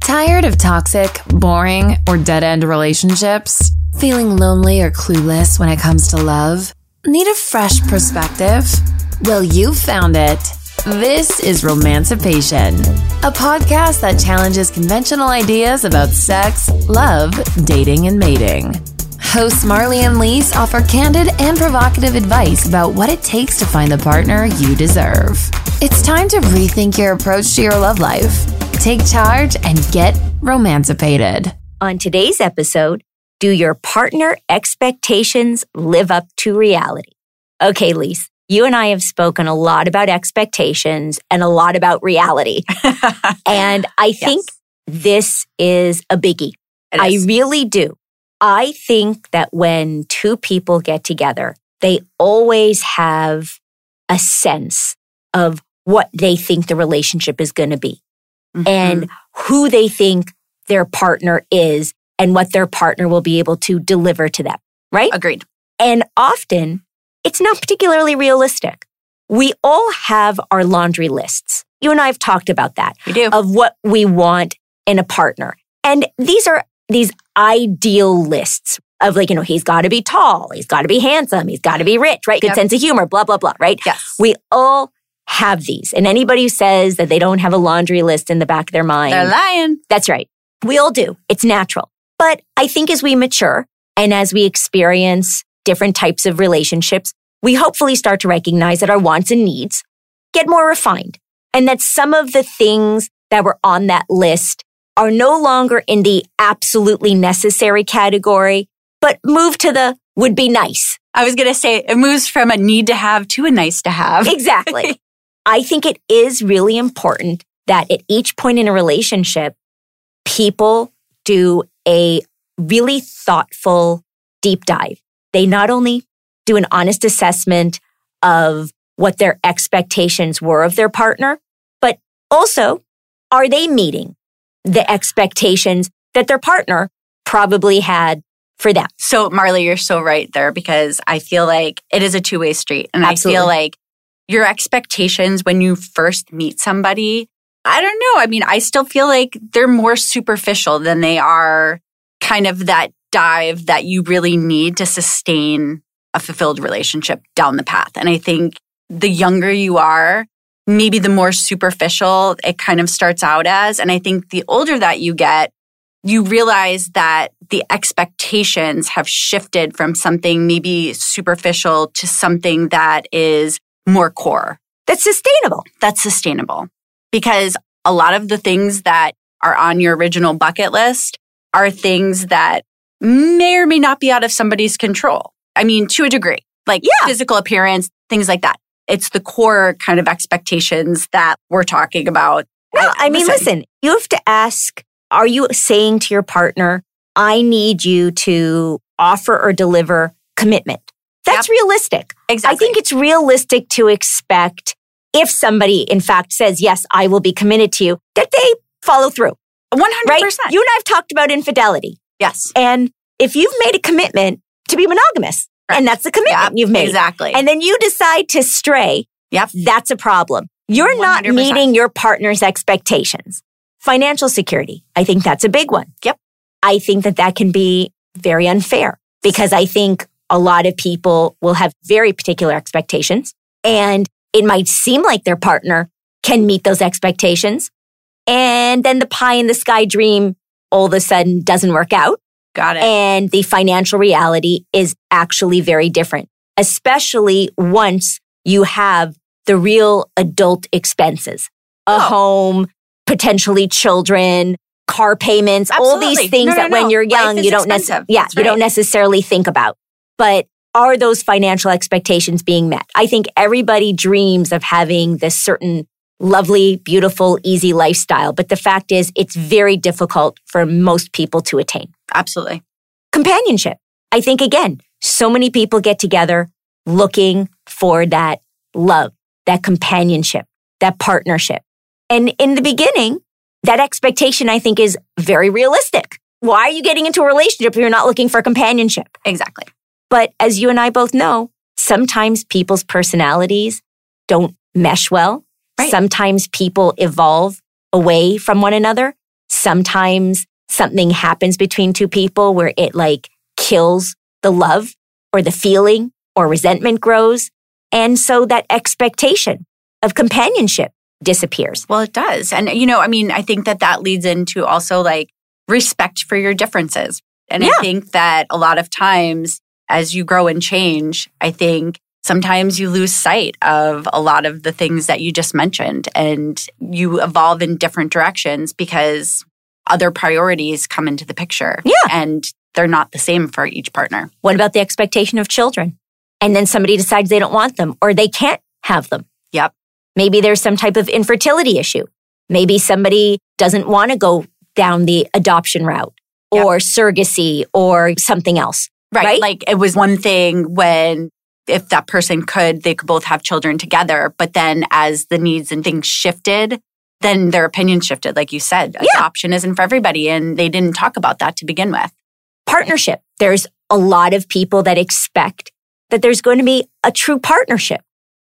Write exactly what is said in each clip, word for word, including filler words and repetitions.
Tired of toxic, boring, or dead-end relationships? Feeling lonely or clueless when it comes to love? Need a fresh perspective? Well, you found it. This is Romancipation, a podcast that challenges conventional ideas about sex, love, dating, and mating. Hosts Marley and Lise offer candid and provocative advice about what it takes to find the partner you deserve. It's time to rethink your approach to your love life. Take charge and get romancipated. On today's episode, do your partner expectations live up to reality? Okay, Lise, you and I have spoken a lot about expectations and a lot about reality. And I think yes. This is a biggie. It I is. really do. I think that when two people get together, they always have a sense of what they think the relationship is going to be. Mm-hmm. And who they think their partner is and what their partner will be able to deliver to them, right? Agreed. And often, it's not particularly realistic. We all have our laundry lists. You and I have talked about that. We do. Of what we want in a partner. And these are these ideal lists of like, you know, he's got to be tall, he's got to be handsome, he's got to be rich, right? Good Yep. sense of humor, blah, blah, blah, right? Yes. We all have these. And anybody who says that they don't have a laundry list in the back of their mind, They're lying. that's right. We all do. It's natural. But I think as we mature and as we experience different types of relationships, we hopefully start to recognize that our wants and needs get more refined and that some of the things that were on that list are no longer in the absolutely necessary category, but move to the would be nice. I was going to say it moves from a need to have to a nice to have. Exactly. I think it is really important that at each point in a relationship, people do a really thoughtful deep dive. They not only do an honest assessment of what their expectations were of their partner, but also, are they meeting the expectations that their partner probably had for them? So, Marley, you're so right there because I feel like it is a two-way street. And Absolutely. I feel like your expectations when you first meet somebody, I don't know. I mean, I still feel like they're more superficial than they are kind of that dive that you really need to sustain a fulfilled relationship down the path. And I think the younger you are, maybe the more superficial it kind of starts out as. And I think the older that you get, you realize that the expectations have shifted from something maybe superficial to something that is more core. That's sustainable. That's sustainable. Because a lot of the things that are on your original bucket list are things that may or may not be out of somebody's control. I mean, to a degree, like Yeah. physical appearance, things like that. It's the core kind of expectations that we're talking about. No, I mean, listen, you have to ask, are you saying to your partner, I need you to offer or deliver commitment? That's Yep. realistic. Exactly. I think it's realistic to expect if somebody, in fact, says, yes, I will be committed to you, that they follow through, one hundred right? percent. You and I have talked about infidelity. Yes. And if you've made a commitment to be monogamous, Right. and that's the commitment Yep, you've made. Exactly. And then you decide to stray, Yep. that's a problem. You're not one hundred percent. meeting your partner's expectations. Financial security, I think that's a big one. Yep. I think that that can be very unfair because I think a lot of people will have very particular expectations and it might seem like their partner can meet those expectations. And then the pie in the sky dream all of a sudden doesn't work out. Got it. And the financial reality is actually very different, especially once you have the real adult expenses, a Oh. home, potentially children, car payments, all Absolutely. these things No, no, that when no. you're Life young, is you don't expensive. necessarily, yeah, That's you don't right. necessarily think about. But are those financial expectations being met? I think everybody dreams of having this certain lovely, beautiful, easy lifestyle. But the fact is, it's very difficult for most people to attain. Absolutely. Companionship. I think, again, so many people get together looking for that love, that companionship, that partnership. And in the beginning, that expectation, I think, is very realistic. Why are you getting into a relationship if you're not looking for companionship? Exactly. But as you and I both know, sometimes people's personalities don't mesh well. Right. Sometimes people evolve away from one another. sometimes something happens between two people where it like kills the love or the feeling or resentment grows. And so that expectation of companionship disappears. Well, it does. And, you know, I mean, I think that that leads into also like respect for your differences. And yeah. I think that a lot of times as you grow and change, I think sometimes you lose sight of a lot of the things that you just mentioned and you evolve in different directions because other priorities come into the picture. Yeah. And they're not the same for each partner. What about the expectation of children? And then somebody decides they don't want them or they can't have them. Yep. Maybe there's some type of infertility issue. Maybe somebody doesn't want to go down the adoption route or yep. surrogacy or something else. Right. right. Like it was one thing when if that person could, they could both have children together. But then as the needs and things shifted, then their opinion shifted. Like you said, yeah. adoption isn't for everybody. And they didn't talk about that to begin with. Partnership. There's a lot of people that expect that there's going to be a true partnership.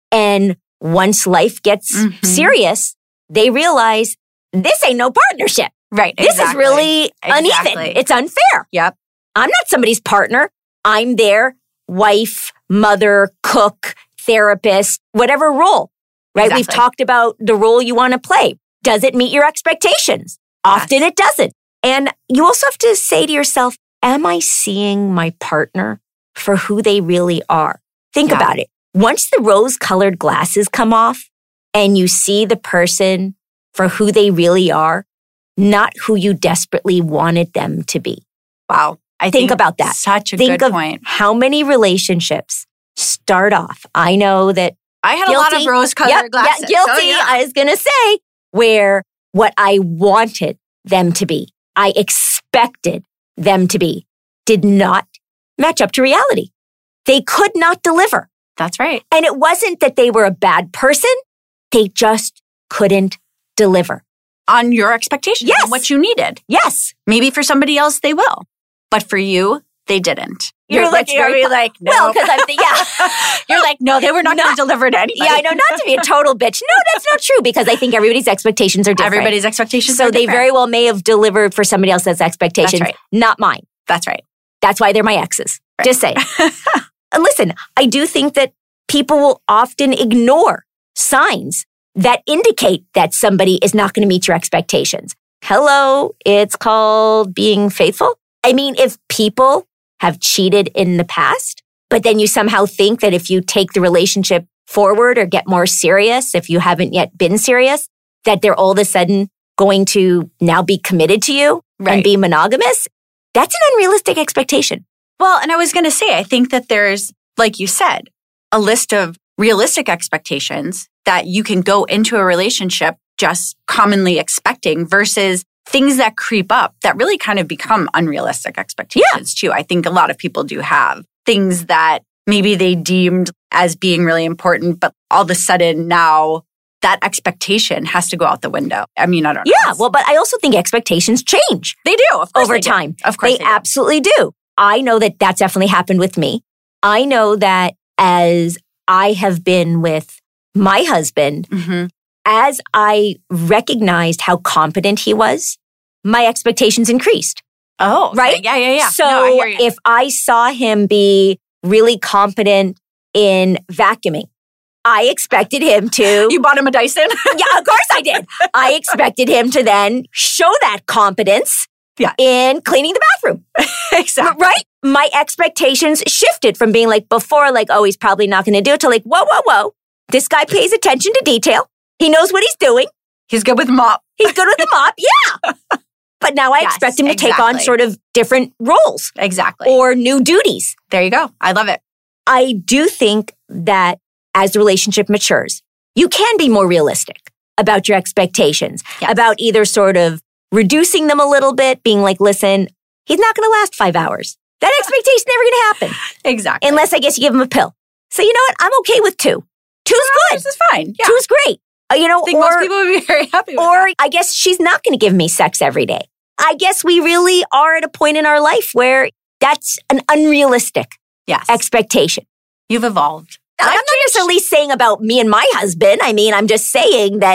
And once life gets mm-hmm. serious, they realize this ain't no partnership. Right. This exactly. is really exactly. uneven. It's unfair. Yep. I'm not somebody's partner. I'm their wife, mother, cook, therapist, whatever role, right? Exactly. We've talked about the role you want to play. Does it meet your expectations? Yes. Often it doesn't. And you also have to say to yourself, am I seeing my partner for who they really are? Think yeah. about it. Once the rose-colored glasses come off and you see the person for who they really are, not who you desperately wanted them to be. Wow. I think, think about that. Such a think good of point. How many relationships start off? I know that I had guilty, a lot of rose-colored yep, glasses. Yeah, guilty, oh, yeah. I was going to say, where what I wanted them to be, I expected them to be, did not match up to reality. They could not deliver. That's right. And it wasn't that they were a bad person. They just couldn't deliver. On your expectations, yes. on what you needed. Yes. Maybe for somebody else, they will. But for you, they didn't. You're, You're looking at me like, no. Well, because I'm thinking, yeah. You're like, no, they were not, not going to deliver to anybody. Yeah, I know, not to be a total bitch. No, that's not true because I think everybody's expectations are different. Everybody's expectations so are different. So they very well may have delivered for somebody else's expectations, That's right. not mine. That's right. That's why they're my exes. Right. Just say. And listen, I do think that people will often ignore signs that indicate that somebody is not going to meet your expectations. Hello, it's called being faithful. I mean, if people have cheated in the past, but then you somehow think that if you take the relationship forward or get more serious, if you haven't yet been serious, that they're all of a sudden going to now be committed to you right. and be monogamous, that's an unrealistic expectation. Well, and I was going to say, I think that there's, like you said, a list of realistic expectations that you can go into a relationship just commonly expecting versus things that creep up that really kind of become unrealistic expectations yeah. too. I think a lot of people do have things that maybe they deemed as being really important, but all of a sudden now that expectation has to go out the window. I mean, I don't know. Yeah, well, but I also think expectations change. They do, of course. Over they do. time. Of course they, they do. absolutely do. I know that that's definitely happened with me. I know that as I have been with my husband, mm-hmm. as I recognized how competent he was, my expectations increased. Oh, right? Yeah, yeah, yeah. So no, I hear you. if I saw him be really competent in vacuuming, I expected him to... You bought him a Dyson? Yeah, of course I did. I expected him to then show that competence yeah. in cleaning the bathroom. Exactly. Right? My expectations shifted from being like before, like, oh, he's probably not going to do it, to like, whoa, whoa, whoa. This guy pays attention to detail. He knows what he's doing. He's good with mop. He's good with the mop. Yeah. But now I yes, expect him to exactly. take on sort of different roles. Exactly. Or new duties. There you go. I love it. I do think that as the relationship matures, you can be more realistic about your expectations, yes. about either sort of reducing them a little bit, being like, listen, he's not going to last five hours. That expectation's never going to happen. Exactly. Unless I guess you give him a pill. So you know what? I'm okay with two. Two's good. This is fine. Yeah. Two's great. Uh, you know, I think or, most people would be very happy with Or that. I guess she's not going to give me sex every day. I guess we really are at a point in our life where that's an unrealistic yes. expectation. You've evolved. I'm not necessarily saying about me and my husband. I mean, I'm just saying that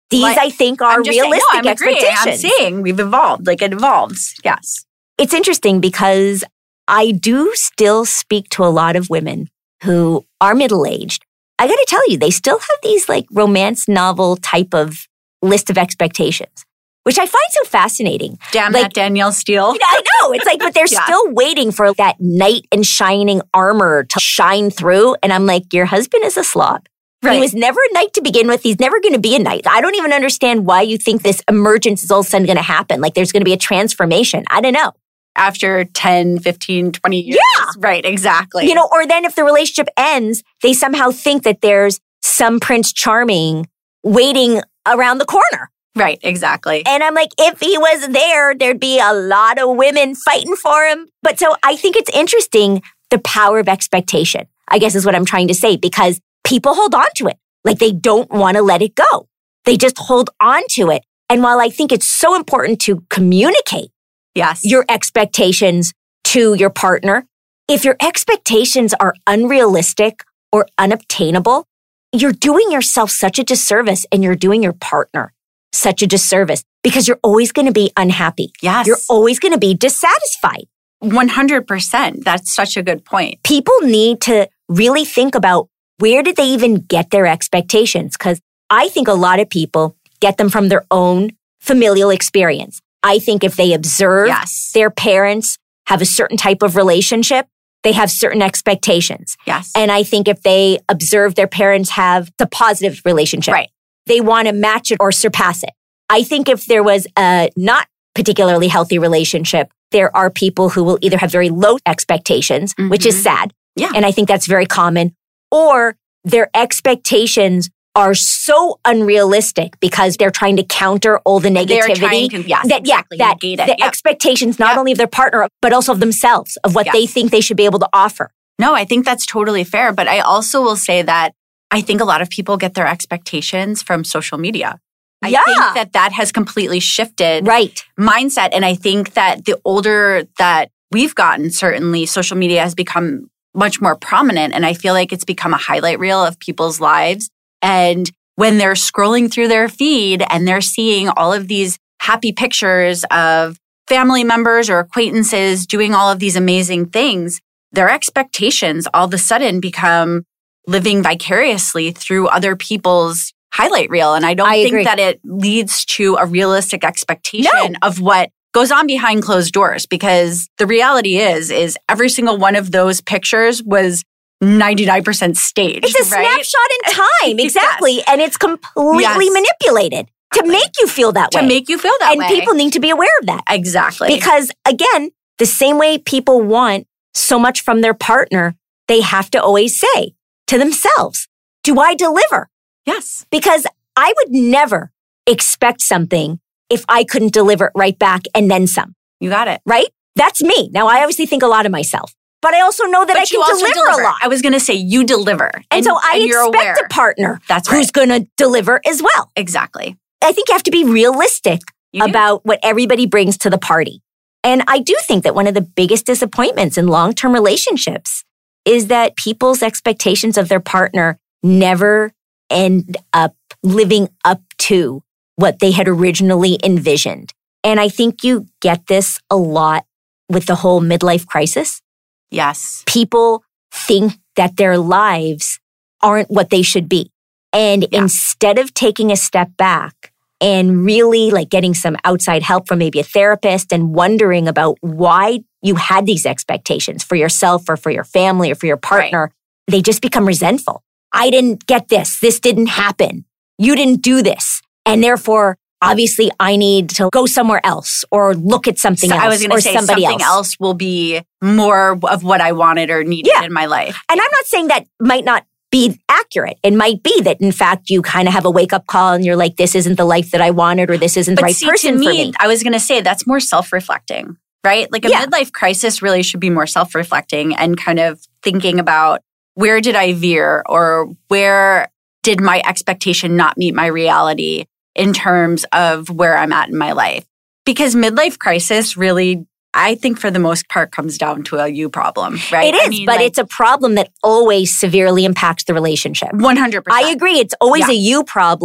These, like, I think, are realistic saying, no, I'm expectations. I'm saying we've evolved. Like it evolves. Yes. It's interesting because I do still speak to a lot of women who are middle-aged. I got to tell you, they still have these like romance novel type of list of expectations, which I find so fascinating. Damn like, that Danielle Steele. I know. It's like, but they're yeah. still waiting for that knight in shining armor to shine through. And I'm like, your husband is a slob. Right. He was never a knight to begin with. He's never going to be a knight. I don't even understand why you think this emergence is all of a sudden going to happen. Like there's going to be a transformation. I don't know. After ten, fifteen, twenty years. Yeah. Right, exactly. You know, or then if the relationship ends, they somehow think that there's some Prince Charming waiting around the corner. Right, exactly. And I'm like, if he was there, there'd be a lot of women fighting for him. But so I think it's interesting, the power of expectation, I guess is what I'm trying to say, because people hold on to it. Like they don't want to let it go. They just hold on to it. And while I think it's so important to communicate yes. your expectations to your partner, if your expectations are unrealistic or unobtainable, you're doing yourself such a disservice and you're doing your partner such a disservice because you're always going to be unhappy. Yes. You're always going to be dissatisfied. one hundred percent. That's such a good point. People need to really think about where did they even get their expectations? Because I think a lot of people get them from their own familial experience. I think if they observe yes. their parents have a certain type of relationship, they have certain expectations. Yes. And I think if they observe their parents have a positive relationship, right. they want to match it or surpass it. I think if there was a not particularly healthy relationship, there are people who will either have very low expectations, mm-hmm. which is sad. Yeah. And I think that's very common, or their expectations are so unrealistic because they're trying to counter all the negativity. To, yes, that, exactly. Yeah, that the yep. expectations not yep. only of their partner, but also of themselves, of what yes. they think they should be able to offer. No, I think that's totally fair. But I also will say that I think a lot of people get their expectations from social media. I yeah. think that that has completely shifted right. mindset. And I think that the older that we've gotten, certainly social media has become much more prominent. And I feel like it's become a highlight reel of people's lives. And when they're scrolling through their feed and they're seeing all of these happy pictures of family members or acquaintances doing all of these amazing things, their expectations all of a sudden become living vicariously through other people's highlight reel. And I don't I think agree. that it leads to a realistic expectation no. of what goes on behind closed doors, because the reality is, is every single one of those pictures was ninety-nine percent staged. It's a right? snapshot in time. Exactly. yes. And it's completely yes. manipulated to make you feel that to way. To make you feel that and way. And people need to be aware of that. Exactly. Because again, the same way people want so much from their partner, they have to always say to themselves, do I deliver? Yes. Because I would never expect something if I couldn't deliver it right back and then some. You got it. Right? That's me. Now, I obviously think a lot of myself, but I also know that but I can deliver, deliver a lot. I was going to say you deliver. And, and so I and you're expect aware. a partner That's who's right. going to deliver as well. Exactly. I think you have to be realistic you about what everybody brings to the party. And I do think that one of the biggest disappointments in long-term relationships is that people's expectations of their partner never end up living up to what they had originally envisioned. And I think you get this a lot with the whole midlife crisis. Yes. People think that their lives aren't what they should be. And yeah. instead of taking a step back and really like getting some outside help from maybe a therapist and wondering about why you had these expectations for yourself or for your family or for your partner, right. they just become resentful. I didn't get this. This didn't happen. You didn't do this. And therefore, obviously, I need to go somewhere else or look at something so else I was or gonna say somebody something else. else will be more of what I wanted or needed yeah. in my life. And I'm not saying that might not be accurate. It might be that, in fact, you kind of have a wake-up call and you're like, this isn't the life that I wanted or this isn't but the right see, person to me, for me. I was going to say that's more self-reflecting, right? Like a yeah. midlife crisis really should be more self-reflecting and kind of thinking about where did I veer or where did my expectation not meet my reality in terms of where I'm at in my life. Because midlife crisis really, I think for the most part, comes down to a you problem, right? It is, I mean, but like, it's a problem that always severely impacts the relationship. one hundred percent. I agree. It's always yeah. a you problem,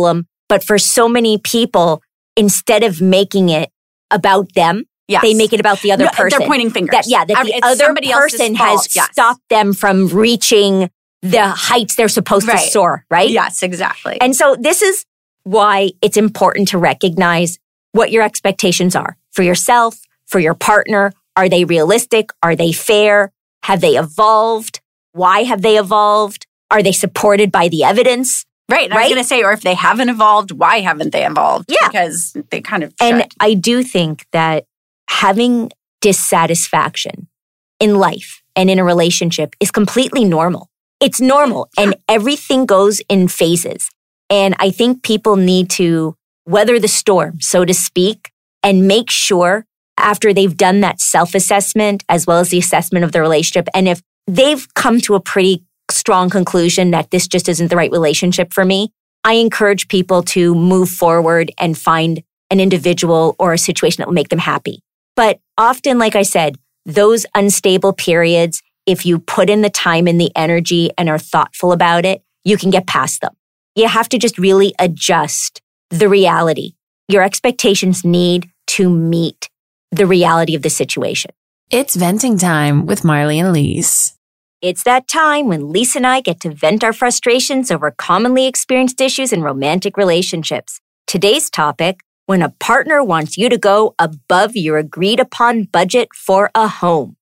But for so many people, instead of making it about them, yes. they make it about the other no, person. They're pointing fingers. That, yeah, that the it's other person has yes. stopped them from reaching the heights they're supposed right. to soar, right? Yes, exactly. And so this is why it's important to recognize what your expectations are for yourself, for your partner. Are they realistic? Are they fair? Have they evolved? Why have they evolved? Are they supported by the evidence? Right. And right? I was going to say, or if they haven't evolved, why haven't they evolved? Yeah. Because they kind of And should. I do think that having dissatisfaction in life and in a relationship is completely normal. It's normal and everything goes in phases. And I think people need to weather the storm, so to speak, and make sure after they've done that self-assessment as well as the assessment of the relationship, and if they've come to a pretty strong conclusion that this just isn't the right relationship for me, I encourage people to move forward and find an individual or a situation that will make them happy. But often, like I said, those unstable periods, if you put in the time and the energy and are thoughtful about it, you can get past them. You have to just really adjust the reality. Your expectations need to meet the reality of the situation. It's venting time with Marley and Lise. It's that time when Lisa and I get to vent our frustrations over commonly experienced issues in romantic relationships. Today's topic, when a partner wants you to go above your agreed upon budget for a home.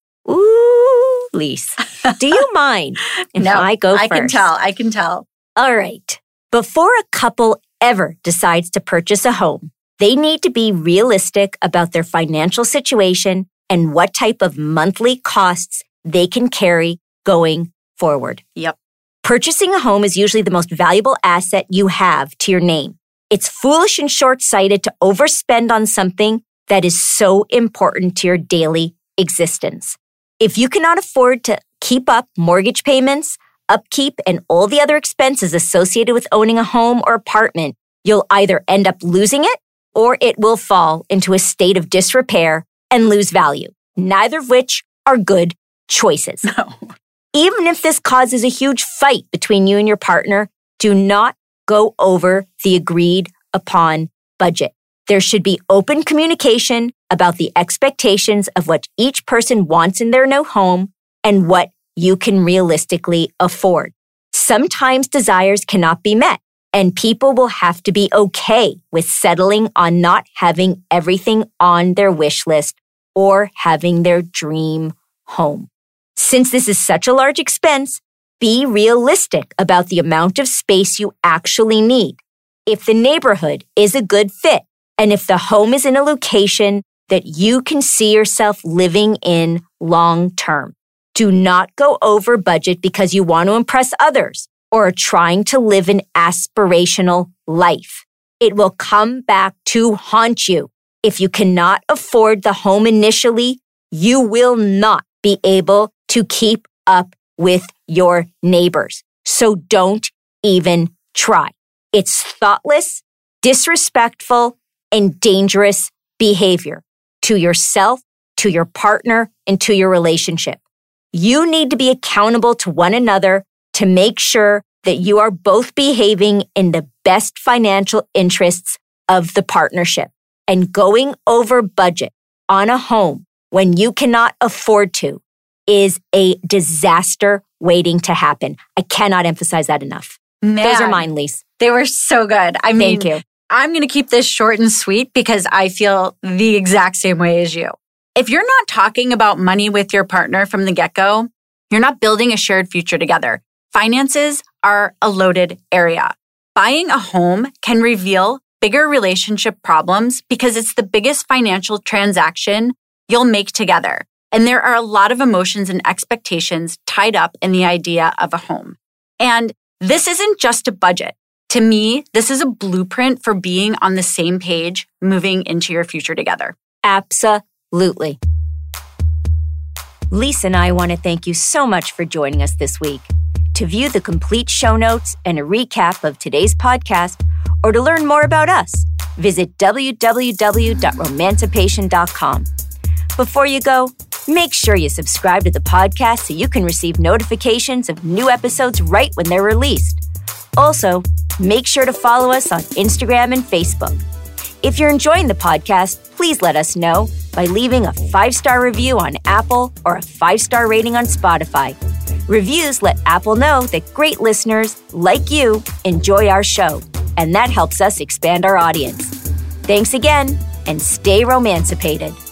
Ooh, Lise, do you mind if no, I go first? I can tell. I can tell. All right. Before a couple ever decides to purchase a home, they need to be realistic about their financial situation and what type of monthly costs they can carry going forward. Yep. Purchasing a home is usually the most valuable asset you have to your name. It's foolish and short-sighted to overspend on something that is so important to your daily existence. If you cannot afford to keep up mortgage payments, upkeep, and all the other expenses associated with owning a home or apartment, you'll either end up losing it or it will fall into a state of disrepair and lose value, neither of which are good choices. No. Even if this causes a huge fight between you and your partner, do not go over the agreed upon budget. There should be open communication about the expectations of what each person wants in their new home and what you can realistically afford. Sometimes desires cannot be met, and people will have to be okay with settling on not having everything on their wish list or having their dream home. Since this is such a large expense, be realistic about the amount of space you actually need. If the neighborhood is a good fit, and if the home is in a location that you can see yourself living in long term. Do not go over budget because you want to impress others or are trying to live an aspirational life. It will come back to haunt you. If you cannot afford the home initially, you will not be able to keep up with your neighbors. So don't even try. It's thoughtless, disrespectful, and dangerous behavior to yourself, to your partner, and to your relationship. You need to be accountable to one another to make sure that you are both behaving in the best financial interests of the partnership. And going over budget on a home when you cannot afford to is a disaster waiting to happen. I cannot emphasize that enough. Man, those are mine, Lise. They were so good. I mean, Thank you. I'm going to keep this short and sweet because I feel the exact same way as you. If you're not talking about money with your partner from the get-go, you're not building a shared future together. Finances are a loaded area. Buying a home can reveal bigger relationship problems because it's the biggest financial transaction you'll make together. And there are a lot of emotions and expectations tied up in the idea of a home. And this isn't just a budget. To me, this is a blueprint for being on the same page, moving into your future together. Absolutely. Lisa and I want to thank you so much for joining us this week. To view the complete show notes and a recap of today's podcast, or to learn more about us, visit w w w dot romancipation dot com. Before you go, make sure you subscribe to the podcast so you can receive notifications of new episodes right when they're released. Also, Make sure to follow us on Instagram and Facebook. If you're enjoying the podcast, please let us know by leaving a five-star review on Apple or a five-star rating on Spotify. Reviews let Apple know that great listeners like you enjoy our show, and that helps us expand our audience. Thanks again, and stay romancipated.